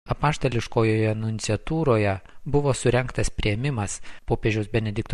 Apaštališkojoje nunciatūroje buvo surengtas priėmimas popiežiaus Benedikto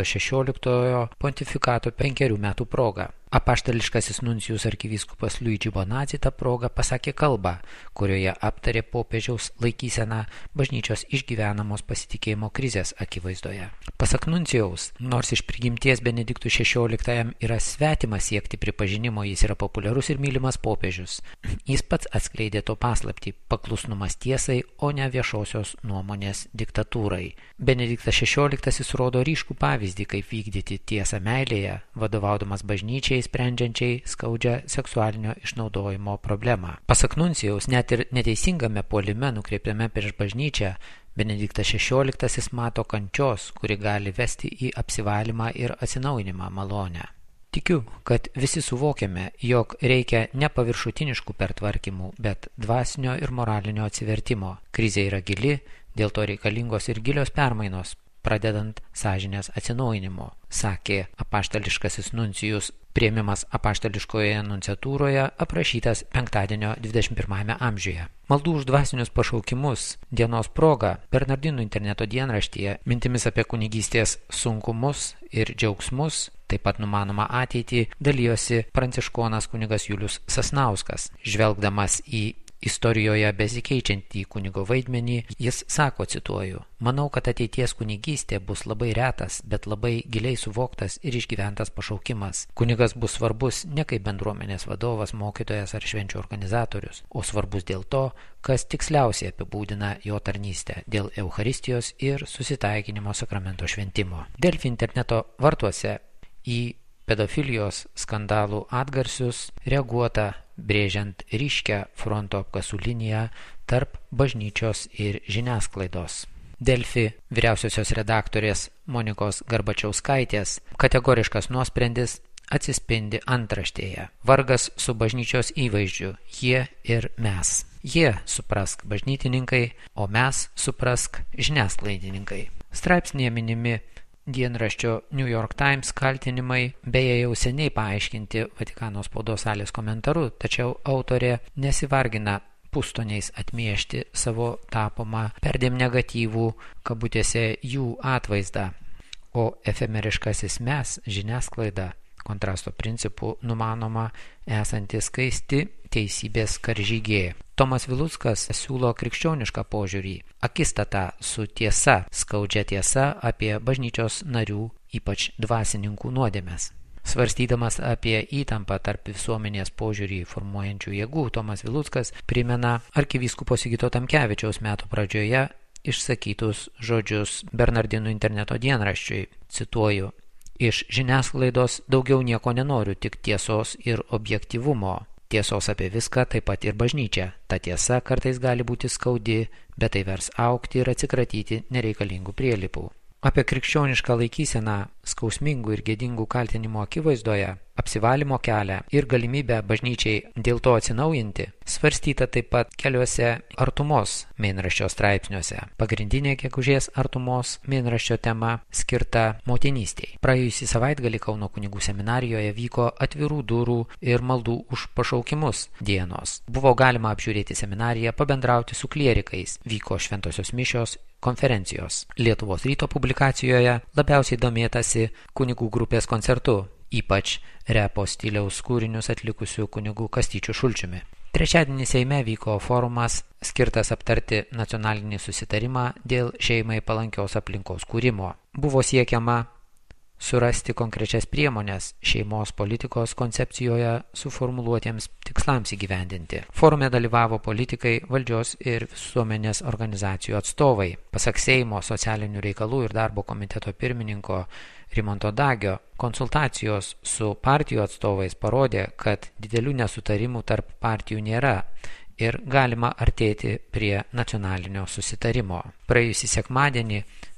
XVI pontifikato 5 metų proga. Apaštališkasis nuncijus arkivyskupas Luigi Bonazzi tą progą pasakė kalbą, kurioje aptarė popiežiaus laikyseną bažnyčios išgyvenamos pasitikėjimo krizės akivaizdoje. Pasak nuncijaus, nors iš prigimties Benediktui XVI yra svetima siekti pripažinimo, jis yra populiarus ir mylimas popiežius. Jis pats atskleidė to paslaptį – paklusnumas tiesai, o ne viešosios nuomonės diktatūrai. Benediktas XVI rodo ryškų pavyzdį, kaip vykdyti tiesą meilėje, vadovaudamas bažnyčiai sprendžiančiai skaudžią seksualinio išnaudojimo problemą. Pasak nuncijaus, net ir neteisingame puolime nukreiptame prieš bažnyčią, Benediktas XVI mato kančios, kuri gali vesti į apsivalymą ir atsinaujinimą malonę. Tikiu, kad visi suvokiame, jog reikia ne paviršutiniškų pertvarkymų, bet dvasinio ir moralinio atsivertimo. Krizė yra gili, dėl to reikalingos ir gilios permainos, pradedant sąžinės atsinaujinimo, sakė apaštališkasis nuncijus. Priėmimas apaštališkoje nunciatūroje aprašytas penktadienio 21 amžiuje. Maldų už dvasinius pašaukimus dienos proga Bernardinų interneto dienraštyje mintimis apie kunigystės sunkumus ir džiaugsmus, taip pat numanomą ateitį, dalijosi pranciškonas kunigas Julius Sasnauskas. Žvelgdamas į istorijoje besikeičiantį kunigo vaidmenį, jis sako, cituoju, manau, kad ateities kunigystė bus labai retas, bet labai giliai suvoktas ir išgyventas pašaukimas. Kunigas bus svarbus ne kaip bendruomenės vadovas, mokytojas ar švenčių organizatorius, o svarbus dėl to, kas tiksliausiai apibūdina jo tarnystę dėl Eucharistijos ir susitaikinimo sakramento šventimo. Delfi interneto vartuose į pedofilijos skandalų atgarsius reaguota brėžiant ryškią fronto apkasų liniją tarp bažnyčios ir žiniasklaidos. Delfi vyriausiosios redaktorės Monikos Garbačiauskaitės kategoriškas nuosprendis atsispindi antraštėje. Vargas su bažnyčios įvaizdžiu, jie ir mes. Jie suprask bažnytininkai, o mes suprask žiniasklaidininkai. Straipsnėje minimi dienraščio New York Times kaltinimai, beje jau seniai paaiškinti Vatikano spaudos salės komentaru, tačiau autorė nesivargina pustoniais atmiešti savo tapomą perdėm negatyvų, kabutėse, jų atvaizdą, o efemeriškasis mes, žiniasklaida, kontrasto principų numanoma esanti skaisti teisybės karžygė. Tomas Viluckas siūlo krikščionišką požiūrį, akistatą su tiesa, skaudžia tiesa apie bažnyčios narių, ypač dvasininkų nuodėmes. Svarstydamas apie įtampą tarp visuomenės požiūrį formuojančių jėgų, Tomas Viluckas primena arkivyskupo Sigito Tamkevičiaus metų pradžioje išsakytus žodžius Bernardinų interneto dienraščiui, cituoju, iš žiniasklaidos daugiau nieko nenoriu, tik tiesos ir objektyvumo. Tiesos apie viską, taip pat ir bažnyčią. Ta tiesa kartais gali būti skaudi, bet tai vers augti ir atsikratyti nereikalingų prielipų. Apie krikščionišką laikyseną skausmingų ir gėdingų kaltinimų akivaizdoje, apsivalymo kelią ir galimybę bažnyčiai dėl to atsinaujinti, svarstyta taip pat keliuose artumos mėnraščio straipsniuose. Pagrindinė gegužės artumos mėnraščio tema skirta motinystei. Praėjusį savaitgalį Kauno kunigų seminarijoje vyko atvirų durų ir maldų už pašaukimus dienos. Buvo galima apžiūrėti seminariją, pabendrauti su klierikais, vyko šventosios mišios, konferencijos. Lietuvos ryto publikacijoje labiausiai domėtasi kunigų grupės koncertu, ypač repo stiliaus kūrinius atlikusių kunigų Kastyčiu Šulčiumi. Trečiadienį Seime vyko forumas skirtas aptarti nacionalinį susitarimą dėl šeimai palankios aplinkos kūrimo. Buvo siekiama surasti konkrečias priemonės šeimos politikos koncepcijoje suformuluotiems tikslams įgyvendinti. Forume dalyvavo politikai, valdžios ir visuomenės organizacijų atstovai. Pasak Seimo socialinių reikalų ir darbo komiteto pirmininko Rimanto Dagio, konsultacijos su partijų atstovais parodė, kad didelių nesutarimų tarp partijų nėra ir galima artėti prie nacionalinio susitarimo. Praėjusį sekmadienį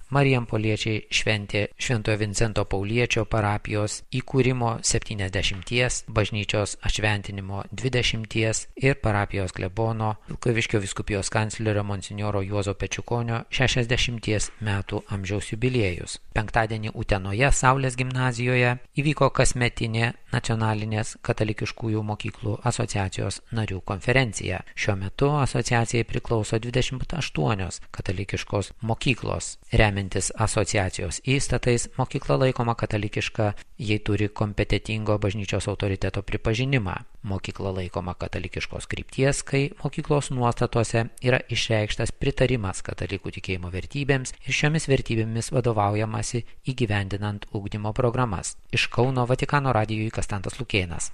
Marijampoliečiai šventė Šventojo Vincento Pauliečio parapijos įkūrimo 70, bažnyčios atšventinimo 20 ir parapijos klebono Vilkaviškio vyskupijos kanclerio monsinjoro Juozo Pečiukonio 60 metų amžiaus jubiliejus. Penktadienį Utenoje Saulės gimnazijoje įvyko kasmetinė Nacionalinės katalikiškųjų mokyklų asociacijos narių konferencija. Šiuo metu asociacijai priklauso 28 katalikiškos mokyklos. Remiantis asociacijos įstatais, mokykla laikoma katalikiška, jei turi kompetitingo bažnyčios autoriteto pripažinimą. Mokykla laikoma katalikiškos krypties, kai mokyklos nuostatose yra išreikštas pritarimas katalikų tikėjimo vertybėms ir šiomis vertybėmis vadovaujamasi įgyvendinant ugdymo programas. Iš Kauno Vatikano radijui Konstantas Lukėnas.